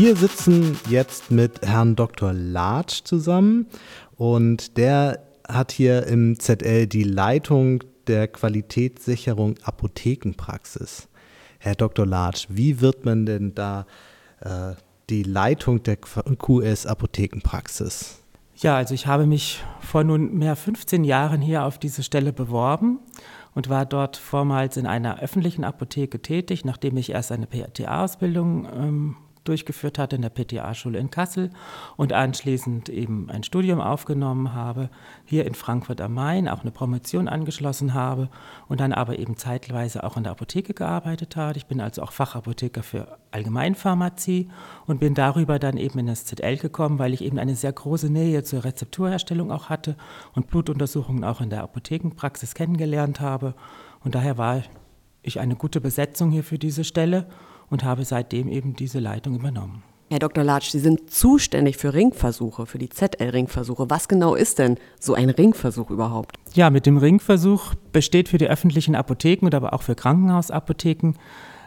Wir sitzen jetzt mit Herrn Dr. Latsch zusammen und der hat hier im ZL die Leitung der Qualitätssicherung Apothekenpraxis. Herr Dr. Latsch, wie wird man denn da die Leitung der QS Apothekenpraxis? Ja, also ich habe mich vor nunmehr 15 Jahren hier auf diese Stelle beworben und war dort vormals in einer öffentlichen Apotheke tätig, nachdem ich erst eine PTA-Ausbildung durchgeführt hatte in der PTA-Schule in Kassel und anschließend eben ein Studium aufgenommen habe, hier in Frankfurt am Main auch eine Promotion angeschlossen habe und dann aber eben zeitweise auch in der Apotheke gearbeitet habe. Ich bin also auch Fachapotheker für Allgemeinpharmazie und bin darüber dann eben in das ZL gekommen, weil ich eben eine sehr große Nähe zur Rezepturherstellung auch hatte und Blutuntersuchungen auch in der Apothekenpraxis kennengelernt habe. Und daher war ich eine gute Besetzung hier für diese Stelle und habe seitdem eben diese Leitung übernommen. Herr Dr. Latsch, Sie sind zuständig für Ringversuche, für die ZL-Ringversuche. Was genau ist denn so ein Ringversuch überhaupt? Ja, mit dem Ringversuch besteht für die öffentlichen Apotheken oder aber auch für Krankenhausapotheken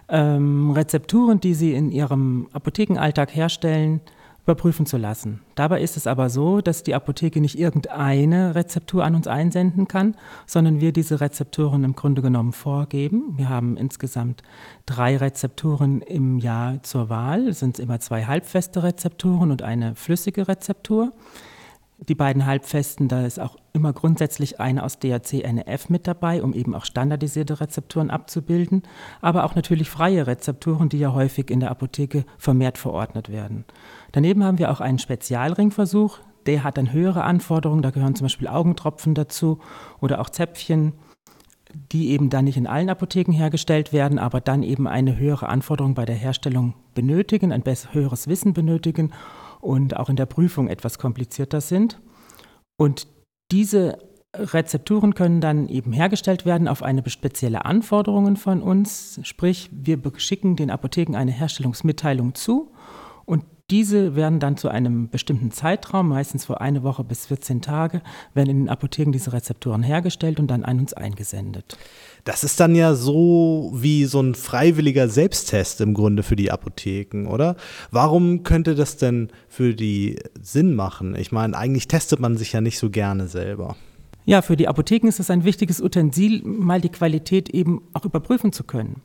Rezepturen, die sie in ihrem Apothekenalltag herstellen, überprüfen zu lassen. Dabei ist es aber so, dass die Apotheke nicht irgendeine Rezeptur an uns einsenden kann, sondern wir diese Rezepturen im Grunde genommen vorgeben. Wir haben insgesamt 3 Rezepturen im Jahr zur Wahl. Es sind immer 2 halbfeste Rezepturen und eine flüssige Rezeptur. Die beiden halbfesten, da ist auch immer grundsätzlich eine aus DAC-NF mit dabei, um eben auch standardisierte Rezepturen abzubilden, aber auch natürlich freie Rezepturen, die ja häufig in der Apotheke vermehrt verordnet werden. Daneben haben wir auch einen Spezialringversuch, der hat dann höhere Anforderungen, da gehören zum Beispiel Augentropfen dazu oder auch Zäpfchen, die eben dann nicht in allen Apotheken hergestellt werden, aber dann eben eine höhere Anforderung bei der Herstellung benötigen, ein höheres Wissen benötigen und auch in der Prüfung etwas komplizierter sind. Und diese Rezepturen können dann eben hergestellt werden auf eine spezielle Anforderung von uns, sprich wir schicken den Apotheken eine Herstellungsmitteilung zu und diese werden dann zu einem bestimmten Zeitraum, meistens vor 1 Woche bis 14 Tage, werden in den Apotheken diese Rezepturen hergestellt und dann an uns eingesendet. Das ist dann ja so wie so ein freiwilliger Selbsttest im Grunde für die Apotheken, oder? Warum könnte das denn für die Sinn machen? Ich meine, eigentlich testet man sich ja nicht so gerne selber. Ja, für die Apotheken ist es ein wichtiges Utensil, mal die Qualität eben auch überprüfen zu können.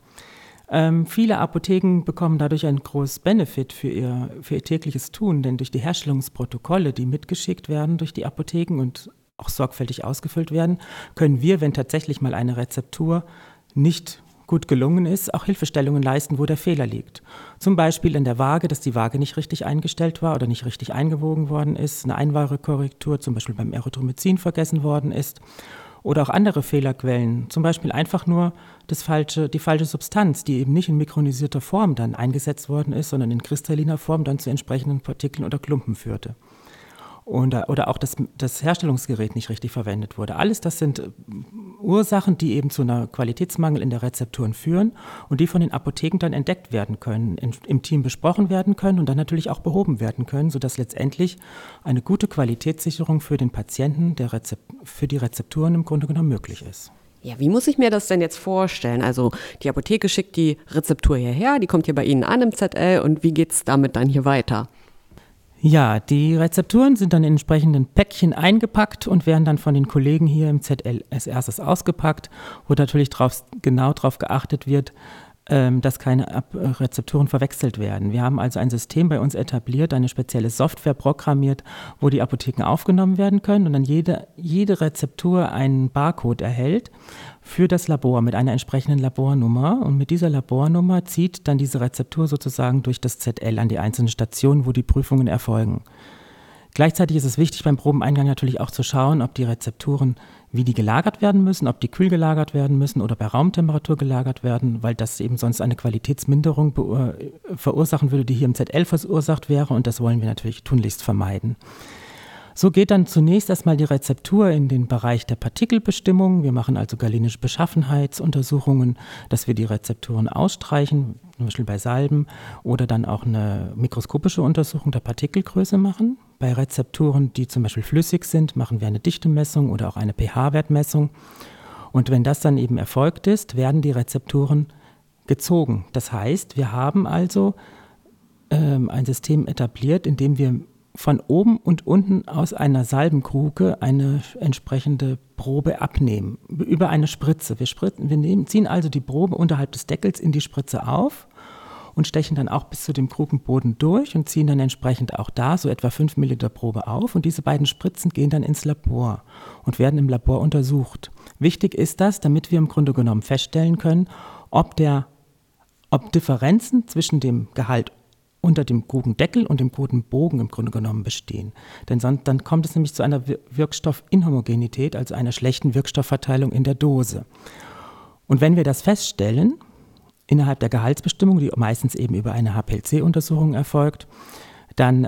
Viele Apotheken bekommen dadurch einen großen Benefit für ihr tägliches Tun, denn durch die Herstellungsprotokolle, die mitgeschickt werden durch die Apotheken und auch sorgfältig ausgefüllt werden, können wir, wenn tatsächlich mal eine Rezeptur nicht gut gelungen ist, auch Hilfestellungen leisten, wo der Fehler liegt. Zum Beispiel in der Waage, dass die Waage nicht richtig eingestellt war oder nicht richtig eingewogen worden ist, eine Einwahrekorrektur zum Beispiel beim Erythromycin vergessen worden ist. Oder auch andere Fehlerquellen, zum Beispiel einfach nur die falsche Substanz, die eben nicht in mikronisierter Form dann eingesetzt worden ist, sondern in kristalliner Form dann zu entsprechenden Partikeln oder Klumpen führte. Oder auch das Herstellungsgerät nicht richtig verwendet wurde. Alles das sind Ursachen, die eben zu einer Qualitätsmangel in der Rezepturen führen und die von den Apotheken dann entdeckt werden können, im Team besprochen werden können und dann natürlich auch behoben werden können, sodass letztendlich eine gute Qualitätssicherung für den Patienten, für die Rezepturen im Grunde genommen möglich ist. Ja, wie muss ich mir das denn jetzt vorstellen? Also die Apotheke schickt die Rezeptur hierher, die kommt hier bei Ihnen an im ZL und wie geht es damit dann hier weiter? Ja, die Rezepturen sind dann in entsprechenden Päckchen eingepackt und werden dann von den Kollegen hier im ZL als erstes ausgepackt, wo natürlich genau darauf geachtet wird, dass keine Rezepturen verwechselt werden. Wir haben also ein System bei uns etabliert, eine spezielle Software programmiert, wo die Apotheken aufgenommen werden können und dann jede Rezeptur einen Barcode erhält für das Labor mit einer entsprechenden Labornummer. Und mit dieser Labornummer zieht dann diese Rezeptur sozusagen durch das ZL an die einzelnen Stationen, wo die Prüfungen erfolgen. Gleichzeitig ist es wichtig, beim Probeneingang natürlich auch zu schauen, ob die Rezepturen, wie die gelagert werden müssen, ob die kühl gelagert werden müssen oder bei Raumtemperatur gelagert werden, weil das eben sonst eine Qualitätsminderung verursachen würde, die hier im ZL verursacht wäre und das wollen wir natürlich tunlichst vermeiden. So geht dann zunächst erstmal die Rezeptur in den Bereich der Partikelbestimmung. Wir machen also galenische Beschaffenheitsuntersuchungen, dass wir die Rezepturen ausstreichen, zum Beispiel bei Salben, oder dann auch eine mikroskopische Untersuchung der Partikelgröße machen. Bei Rezepturen, die zum Beispiel flüssig sind, machen wir eine Dichtemessung oder auch eine pH-Wertmessung. Und wenn das dann eben erfolgt ist, werden die Rezepturen gezogen. Das heißt, wir haben also ein System etabliert, in dem wir von oben und unten aus einer Salbenkruke eine entsprechende Probe abnehmen, über eine Spritze. Wir ziehen also die Probe unterhalb des Deckels in die Spritze auf und stechen dann auch bis zu dem Krukenboden durch und ziehen dann entsprechend auch da so etwa 5 Milliliter Probe auf. Und diese beiden Spritzen gehen dann ins Labor und werden im Labor untersucht. Wichtig ist das, damit wir im Grunde genommen feststellen können, ob Differenzen zwischen dem Gehalt unter dem Krugendeckel und dem Krugenbogen im Grunde genommen bestehen. Denn dann kommt es nämlich zu einer Wirkstoffinhomogenität, also einer schlechten Wirkstoffverteilung in der Dose. Und wenn wir das feststellen, innerhalb der Gehaltsbestimmung, die meistens eben über eine HPLC-Untersuchung erfolgt, dann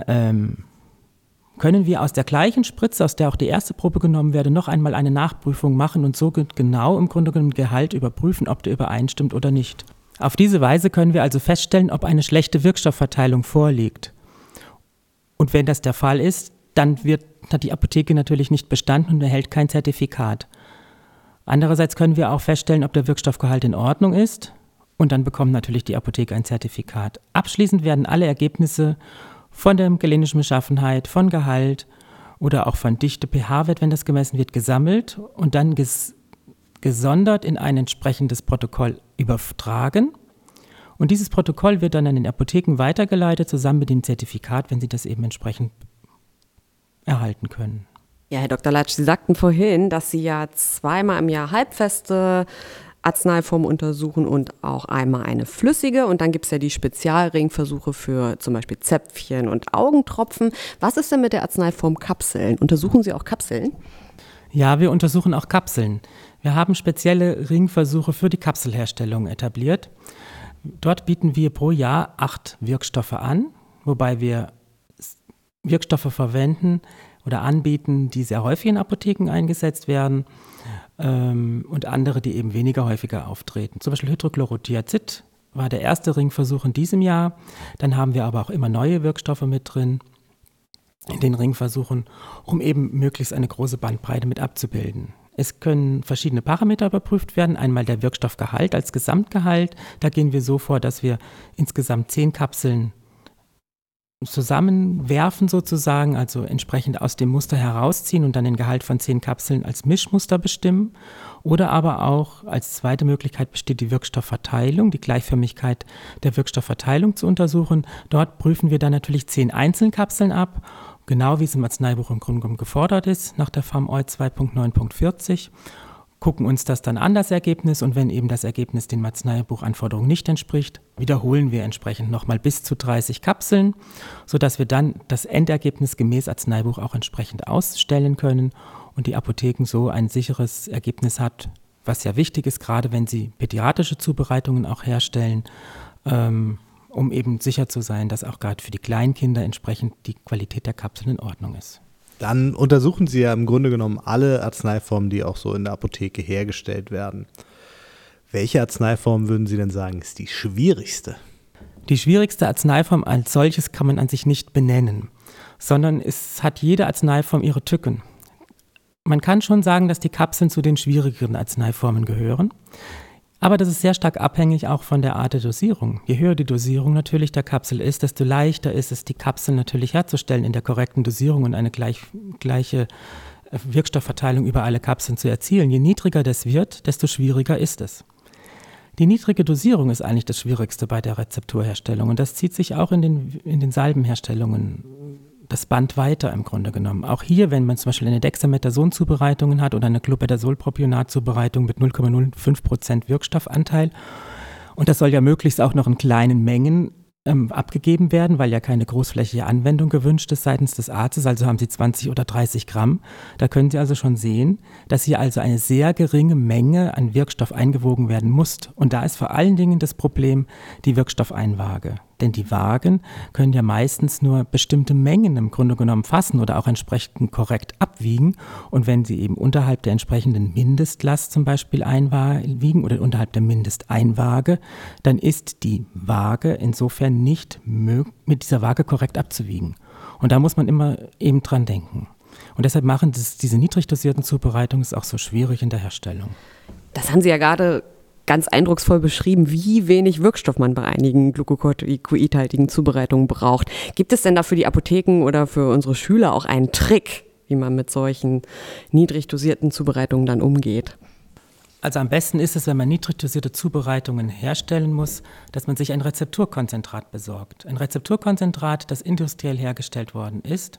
können wir aus der gleichen Spritze, aus der auch die erste Probe genommen werde, noch einmal eine Nachprüfung machen und so genau im Grunde genommen Gehalt überprüfen, ob der übereinstimmt oder nicht. Auf diese Weise können wir also feststellen, ob eine schlechte Wirkstoffverteilung vorliegt. Und wenn das der Fall ist, dann hat die Apotheke natürlich nicht bestanden und erhält kein Zertifikat. Andererseits können wir auch feststellen, ob der Wirkstoffgehalt in Ordnung ist und dann bekommt natürlich die Apotheke ein Zertifikat. Abschließend werden alle Ergebnisse von der galenischen Beschaffenheit, von Gehalt oder auch von Dichte, pH-Wert, wenn das gemessen wird, gesammelt und dann gesondert in ein entsprechendes Protokoll übertragen. Und dieses Protokoll wird dann an den Apotheken weitergeleitet, zusammen mit dem Zertifikat, wenn sie das eben entsprechend erhalten können. Ja, Herr Dr. Latsch, Sie sagten vorhin, dass Sie ja 2-mal im Jahr halbfeste Arzneiformen untersuchen und auch einmal eine flüssige. Und dann gibt es ja die Spezialringversuche für zum Beispiel Zäpfchen und Augentropfen. Was ist denn mit der Arzneiform Kapseln? Untersuchen Sie auch Kapseln? Ja, wir untersuchen auch Kapseln. Wir haben spezielle Ringversuche für die Kapselherstellung etabliert. Dort bieten wir pro Jahr 8 Wirkstoffe an, wobei wir Wirkstoffe verwenden oder anbieten, die sehr häufig in Apotheken eingesetzt werden und andere, die eben weniger häufiger auftreten. Zum Beispiel Hydrochlorothiazid war der erste Ringversuch in diesem Jahr. Dann haben wir aber auch immer neue Wirkstoffe mit drin in den Ringversuchen, um eben möglichst eine große Bandbreite mit abzubilden. Es können verschiedene Parameter überprüft werden. Einmal der Wirkstoffgehalt als Gesamtgehalt. Da gehen wir so vor, dass wir insgesamt 10 Kapseln zusammenwerfen sozusagen, also entsprechend aus dem Muster herausziehen und dann den Gehalt von 10 Kapseln als Mischmuster bestimmen. Oder aber auch als zweite Möglichkeit besteht die Wirkstoffverteilung, die Gleichförmigkeit der Wirkstoffverteilung zu untersuchen. Dort prüfen wir dann natürlich 10 Einzelkapseln ab, genau wie es im Arzneibuch im Grunde genommen gefordert ist, nach der FAM-OI 2.9.40. Gucken uns das dann an, das Ergebnis, und wenn eben das Ergebnis den Arzneibuchanforderungen nicht entspricht, wiederholen wir entsprechend nochmal bis zu 30 Kapseln, sodass wir dann das Endergebnis gemäß Arzneibuch auch entsprechend ausstellen können und die Apotheken so ein sicheres Ergebnis hat, was ja wichtig ist, gerade wenn sie pädiatrische Zubereitungen auch herstellen, um eben sicher zu sein, dass auch gerade für die Kleinkinder entsprechend die Qualität der Kapseln in Ordnung ist. Dann untersuchen Sie ja im Grunde genommen alle Arzneiformen, die auch so in der Apotheke hergestellt werden. Welche Arzneiform würden Sie denn sagen, ist die schwierigste? Die schwierigste Arzneiform als solches kann man an sich nicht benennen, sondern es hat jede Arzneiform ihre Tücken. Man kann schon sagen, dass die Kapseln zu den schwierigeren Arzneiformen gehören. Aber das ist sehr stark abhängig auch von der Art der Dosierung. Je höher die Dosierung natürlich der Kapsel ist, desto leichter ist es, die Kapsel natürlich herzustellen in der korrekten Dosierung und eine gleiche Wirkstoffverteilung über alle Kapseln zu erzielen. Je niedriger das wird, desto schwieriger ist es. Die niedrige Dosierung ist eigentlich das Schwierigste bei der Rezepturherstellung und das zieht sich auch in den Salbenherstellungen das Band weiter im Grunde genommen. Auch hier, wenn man zum Beispiel eine Dexamethason-Zubereitung hat oder eine Clopidogrel-Propionat-Zubereitung mit 0,05% Wirkstoffanteil, und das soll ja möglichst auch noch in kleinen Mengen abgegeben werden, weil ja keine großflächige Anwendung gewünscht ist seitens des Arztes, also haben Sie 20 oder 30 Gramm. Da können Sie also schon sehen, dass hier also eine sehr geringe Menge an Wirkstoff eingewogen werden muss. Und da ist vor allen Dingen das Problem die Wirkstoffeinwaage. Denn die Waagen können ja meistens nur bestimmte Mengen im Grunde genommen fassen oder auch entsprechend korrekt abwiegen. Und wenn sie eben unterhalb der entsprechenden Mindestlast zum Beispiel einwiegen oder unterhalb der Mindesteinwaage, dann ist die Waage insofern nicht möglich, mit dieser Waage korrekt abzuwiegen. Und da muss man immer eben dran denken. Und deshalb machen diese niedrig dosierten Zubereitungen es auch so schwierig in der Herstellung. Das haben Sie ja gerade ganz eindrucksvoll beschrieben, wie wenig Wirkstoff man bei einigen glucocorticoidhaltigen Zubereitungen braucht. Gibt es denn da für die Apotheken oder für unsere Schüler auch einen Trick, wie man mit solchen niedrig dosierten Zubereitungen dann umgeht? Also am besten ist es, wenn man niedrig dosierte Zubereitungen herstellen muss, dass man sich ein Rezepturkonzentrat besorgt. Ein Rezepturkonzentrat, das industriell hergestellt worden ist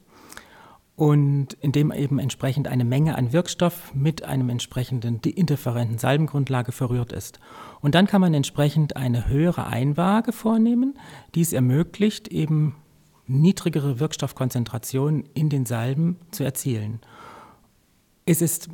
und in dem eben entsprechend eine Menge an Wirkstoff mit einem entsprechenden indifferenten Salbengrundlage verrührt ist. Und dann kann man entsprechend eine höhere Einwaage vornehmen, die es ermöglicht, eben niedrigere Wirkstoffkonzentrationen in den Salben zu erzielen. Es ist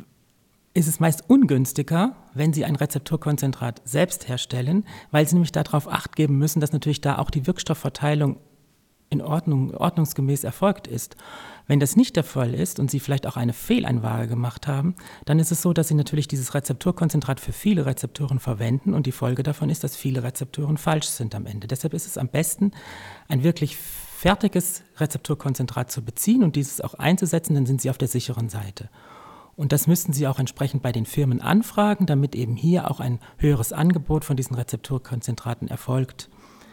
meist ungünstiger, wenn Sie ein Rezepturkonzentrat selbst herstellen, weil Sie nämlich darauf Acht geben müssen, dass natürlich da auch die Wirkstoffverteilung ordnungsgemäß erfolgt ist. Wenn das nicht der Fall ist und Sie vielleicht auch eine Fehleinwaage gemacht haben, dann ist es so, dass Sie natürlich dieses Rezepturkonzentrat für viele Rezeptoren verwenden und die Folge davon ist, dass viele Rezeptoren falsch sind am Ende. Deshalb ist es am besten, ein wirklich fertiges Rezepturkonzentrat zu beziehen und dieses auch einzusetzen, dann sind Sie auf der sicheren Seite. Und das müssten Sie auch entsprechend bei den Firmen anfragen, damit eben hier auch ein höheres Angebot von diesen Rezepturkonzentraten erfolgt.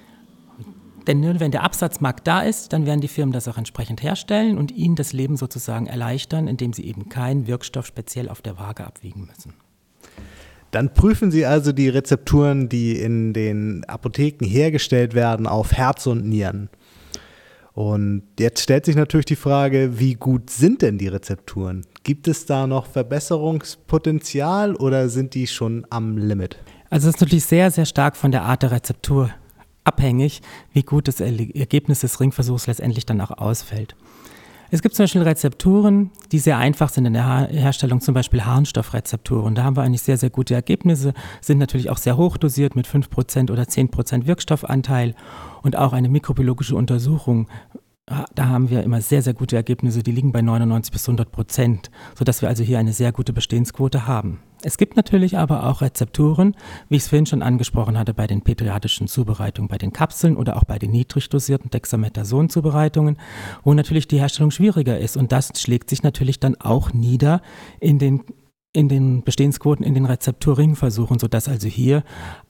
Denn nur wenn der Absatzmarkt da ist, dann werden die Firmen das auch entsprechend herstellen und Ihnen das Leben sozusagen erleichtern, indem Sie eben keinen Wirkstoff speziell auf der Waage abwiegen müssen. Dann prüfen Sie also die Rezepturen, die in den Apotheken hergestellt werden, auf Herz und Nieren. Und jetzt stellt sich natürlich die Frage, wie gut sind denn die Rezepturen? Gibt es da noch Verbesserungspotenzial oder sind die schon am Limit? Also es ist natürlich sehr, sehr stark von der Art der Rezeptur abhängig, wie gut das Ergebnis des Ringversuchs letztendlich dann auch ausfällt. Es gibt zum Beispiel Rezepturen, die sehr einfach sind in der Herstellung, zum Beispiel Harnstoffrezepturen. Da haben wir eigentlich sehr, sehr gute Ergebnisse, sind natürlich auch sehr hoch dosiert mit 5% oder 10% Wirkstoffanteil und auch eine mikrobiologische Untersuchung. Da haben wir immer sehr, sehr gute Ergebnisse, die liegen bei 99-100%, sodass wir also hier eine sehr gute Bestehensquote haben. Es gibt natürlich aber auch Rezepturen, wie ich es vorhin schon angesprochen hatte, bei den pädiatrischen Zubereitungen, bei den Kapseln oder auch bei den niedrig dosierten Dexamethason-Zubereitungen, wo natürlich die Herstellung schwieriger ist. Und das schlägt sich natürlich dann auch nieder in den Bestehensquoten, in den Rezepturringversuchen, sodass also hier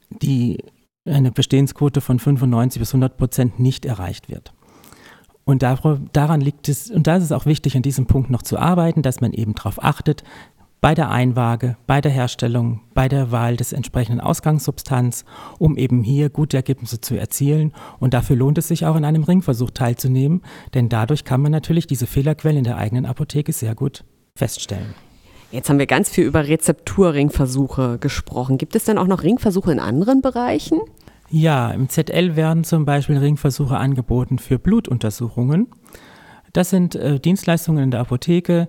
eine Bestehensquote von 95-100% nicht erreicht wird. Und daran liegt es, und da ist es auch wichtig, an diesem Punkt noch zu arbeiten, dass man eben darauf achtet, bei der Einwaage, bei der Herstellung, bei der Wahl des entsprechenden Ausgangssubstanz, um eben hier gute Ergebnisse zu erzielen. Und dafür lohnt es sich auch, in einem Ringversuch teilzunehmen, denn dadurch kann man natürlich diese Fehlerquellen in der eigenen Apotheke sehr gut feststellen. Jetzt haben wir ganz viel über Rezepturringversuche gesprochen. Gibt es denn auch noch Ringversuche in anderen Bereichen? Ja, im ZL werden zum Beispiel Ringversuche angeboten für Blutuntersuchungen. Das sind Dienstleistungen in der Apotheke,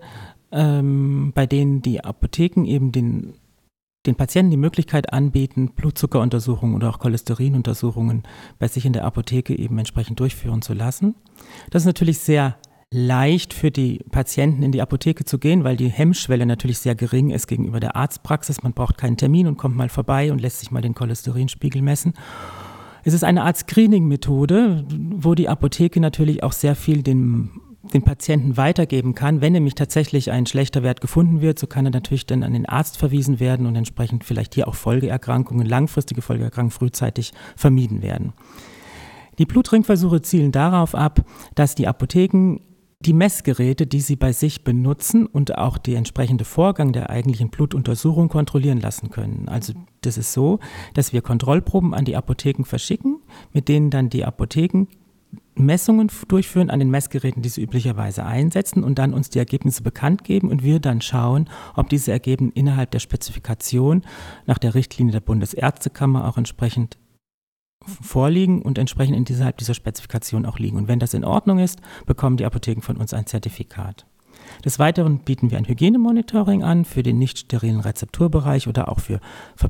bei denen die Apotheken eben den Patienten die Möglichkeit anbieten, Blutzuckeruntersuchungen oder auch Cholesterinuntersuchungen bei sich in der Apotheke eben entsprechend durchführen zu lassen. Das ist natürlich sehr leicht für die Patienten in die Apotheke zu gehen, weil die Hemmschwelle natürlich sehr gering ist gegenüber der Arztpraxis. Man braucht keinen Termin und kommt mal vorbei und lässt sich mal den Cholesterinspiegel messen. Es ist eine Art Screening-Methode, wo die Apotheke natürlich auch sehr viel den Patienten weitergeben kann. Wenn nämlich tatsächlich ein schlechter Wert gefunden wird, so kann er natürlich dann an den Arzt verwiesen werden und entsprechend vielleicht hier auch Folgeerkrankungen, langfristige Folgeerkrankungen frühzeitig vermieden werden. Die Blutringversuche zielen darauf ab, dass die Apotheken die Messgeräte, die sie bei sich benutzen und auch der entsprechende Vorgang der eigentlichen Blutuntersuchung kontrollieren lassen können. Also das ist so, dass wir Kontrollproben an die Apotheken verschicken, mit denen dann die Apotheken Messungen durchführen an den Messgeräten, die sie üblicherweise einsetzen und dann uns die Ergebnisse bekannt geben und wir dann schauen, ob diese Ergebnisse innerhalb der Spezifikation nach der Richtlinie der Bundesärztekammer auch entsprechend vorliegen und entsprechend innerhalb dieser Spezifikation auch liegen. Und wenn das in Ordnung ist, bekommen die Apotheken von uns ein Zertifikat. Des Weiteren bieten wir ein Hygienemonitoring an für den nicht sterilen Rezepturbereich oder auch für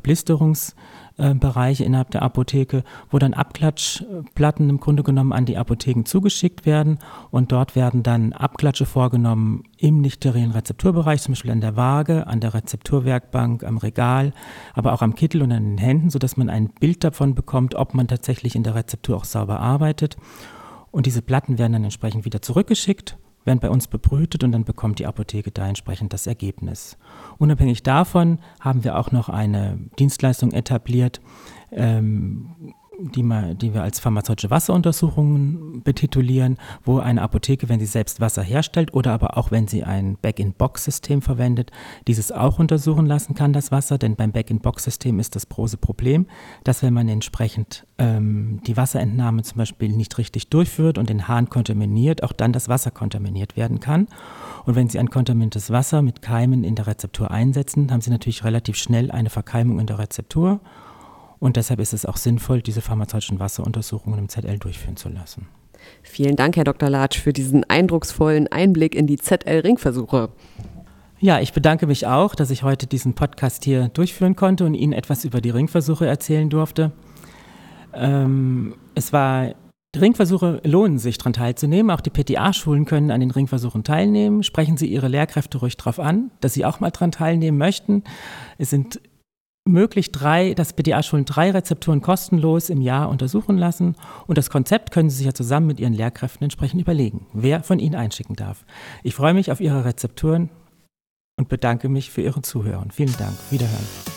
Verblisterungsbereiche innerhalb der Apotheke, wo dann Abklatschplatten im Grunde genommen an die Apotheken zugeschickt werden und dort werden dann Abklatsche vorgenommen im nicht sterilen Rezepturbereich, zum Beispiel an der Waage, an der Rezepturwerkbank, am Regal, aber auch am Kittel und an den Händen, sodass man ein Bild davon bekommt, ob man tatsächlich in der Rezeptur auch sauber arbeitet. Und diese Platten werden dann entsprechend wieder zurückgeschickt werden bei uns bebrütet und dann bekommt die Apotheke da entsprechend das Ergebnis. Unabhängig davon haben wir auch noch eine Dienstleistung etabliert, die wir als pharmazeutische Wasseruntersuchungen betitulieren, wo eine Apotheke, wenn sie selbst Wasser herstellt oder aber auch wenn sie ein Back-in-Box-System verwendet, dieses auch untersuchen lassen kann, das Wasser. Denn beim Back-in-Box-System ist das große Problem, dass wenn man entsprechend die Wasserentnahme zum Beispiel nicht richtig durchführt und den Hahn kontaminiert, auch dann das Wasser kontaminiert werden kann. Und wenn Sie ein kontaminiertes Wasser mit Keimen in der Rezeptur einsetzen, haben Sie natürlich relativ schnell eine Verkeimung in der Rezeptur. Und deshalb ist es auch sinnvoll, diese pharmazeutischen Wasseruntersuchungen im ZL durchführen zu lassen. Vielen Dank, Herr Dr. Latsch, für diesen eindrucksvollen Einblick in die ZL-Ringversuche. Ja, ich bedanke mich auch, dass ich heute diesen Podcast hier durchführen konnte und Ihnen etwas über die Ringversuche erzählen durfte. Die Ringversuche lohnen sich, daran teilzunehmen. Auch die PTA-Schulen können an den Ringversuchen teilnehmen. Sprechen Sie Ihre Lehrkräfte ruhig darauf an, dass sie auch mal daran teilnehmen möchten. Es sind möglich, dass PTA-Schulen 3 Rezepturen kostenlos im Jahr untersuchen lassen. Und das Konzept können Sie sich ja zusammen mit Ihren Lehrkräften entsprechend überlegen, wer von Ihnen einschicken darf. Ich freue mich auf Ihre Rezepturen und bedanke mich für Ihre Zuhören. Vielen Dank. Wiederhören.